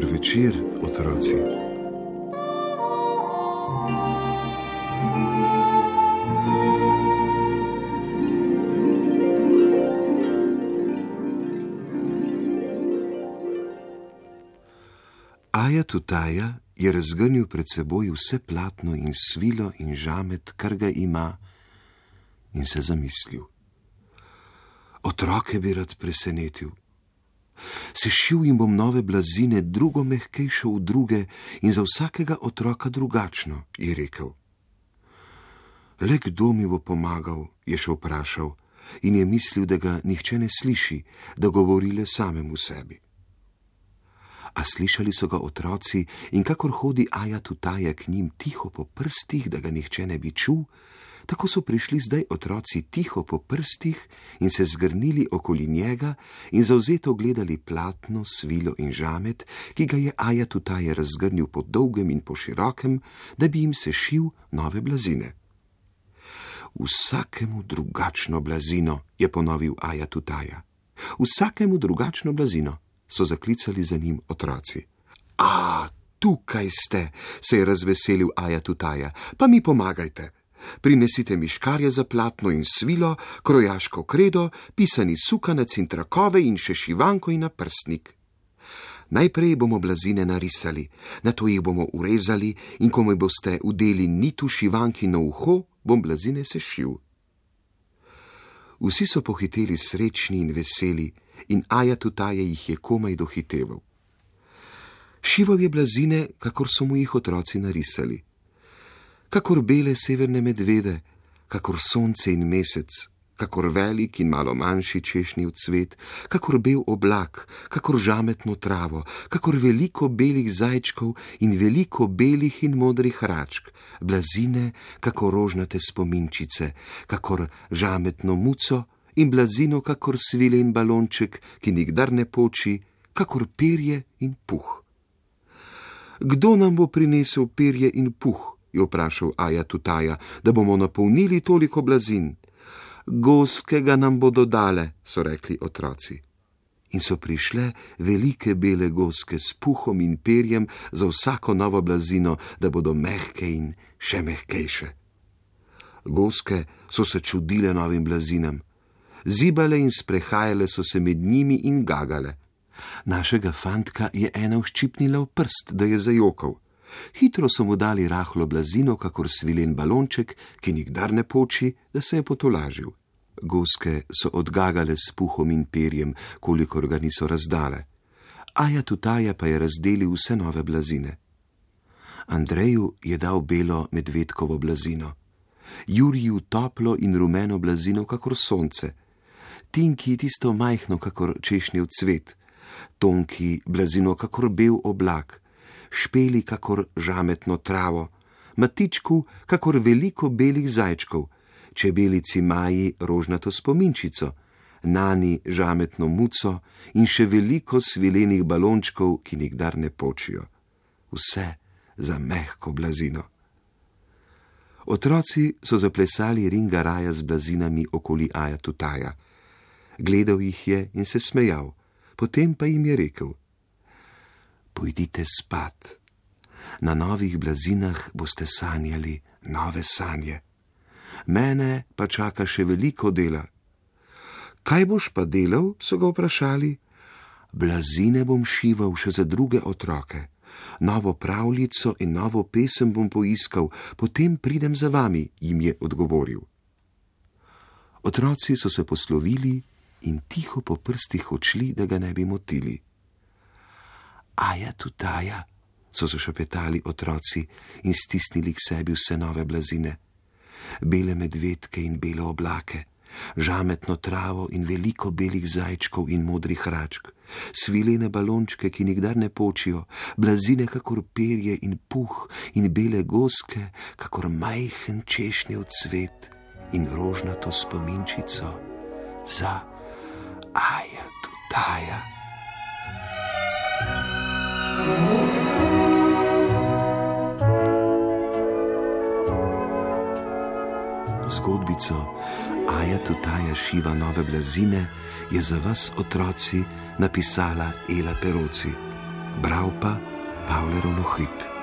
Dober večer, otroci. Aja Tutaja je razgrnil pred seboj vse platno in svilo in žamet, kar ga ima, in se zamislil. Otroke bi rad presenetil. Sešil jim bom nove blazine, drugo mehkejšo v druge in za vsakega otroka drugačno, je rekel. Le kdo mi bo pomagal, je še vprašal in je mislil, da ga nihče ne sliši, da govori le samemu sebi. A slišali so ga otroci in kakor hodi Aja Tutaja k njim tiho po prstih, da ga nihče ne bi čul, tako so prišli zdaj otroci tiho po prstih in se zgrnili okoli njega in zavzeto gledali platno, svilo in žamet, ki ga je Aja Tutaja razgrnil po dolgem in po širokem, da bi jim sešil nove blazine. Vsakemu drugačno blazino, je ponovil Aja Tutaja. Vsakemu drugačno blazino, so zaklicali za njim otroci. A, tukaj ste, se je razveselil Aja Tutaja, pa mi pomagajte. Prinesite mi škarje za platno in svilo, krojaško kredo, pisani sukanec in trakove in še šivanko in naprstnik. Najprej bomo blazine narisali, nato jih bomo urezali in ko mi boste udeli nitu šivanki na uho, bom blazine sešil. Vsi so pohiteli srečni in veseli in Aja Tutaja jih je komaj dohiteval. Šival je blazine, kakor so mu jih otroci narisali. Kakor bele severne medvede, kakor sonce in mesec, kakor velik in malo manjši češnjev cvet, kakor bel oblak, kakor žametno travo, kakor veliko belih zajčkov in veliko belih in modrih račk, blazine, kakor rožnate spominčice, kakor žametno muco in blazino, kakor svile in balonček, ki nikdar ne poči, kakor perje in puh. Kdo nam bo prinesel perje in puh, je vprašal Aja Tutaja, da bomo napolnili toliko blazin. Goske ga nam bodo dale, so rekli otroci. In so prišle velike bele goske s puhom in perjem za vsako novo blazino, da bodo mehke in še mehkejše. Goske so se čudile novim blazinam. Zibale in sprehajale so se med njimi in gagale. Našega fantka je ena vščipnila v prst, da je zajokal. Hitro so mu dali rahlo blazino, kakor svilen balonček, ki nikdar ne poči, da se je potolažil. Goske so odgagale s puhom in perjem, kolikor ga niso razdale. Aja Tutaja pa je razdelil vse nove blazine. Andreju je dal belo medvedkovo blazino, Juriju toplo in rumeno blazino, kakor sonce, Tinki tisto majhno, kakor češnjev cvet, Tonki blazino, kakor bel oblak, Špeli kakor žametno travo, Matičku kakor veliko belih zajčkov, Čebelici Maji rožnato spominčico, Nani žametno muco in še veliko svilenih balončkov, ki nikdar ne počijo. Vse za mehko blazino. Otroci so zaplesali ringaraja z blazinami okoli Aja Tutaja. Gledal jih je in se smejal, potem pa jim je rekel: Pojdite spat. Na novih blazinah boste sanjali nove sanje. Mene pa čaka še veliko dela. Kaj boš pa delal, so ga vprašali. Blazine bom šival še za druge otroke. Novo pravljico in novo pesem bom poiskal, potem pridem za vami, jim je odgovoril. Otroci so se poslovili in tiho po prstih odšli, da ga ne bi motili. Aja Tutaja, so se šepetali otroci in stisnili k sebi vse nove blazine. Bele medvedke in bele oblake, žametno travo in veliko belih zajčkov in modrih račk, svilene balončke, ki nikdar ne počijo, blazine kakor perje in puh in bele goske, kakor majhen češnjev cvet in rožnato spominčico za Aja Tutaja. Zgodbico Aja Tutaja šiva nove blazine je za vas, otroci, napisala Ela Peroci. bral pa Pavle Hrib.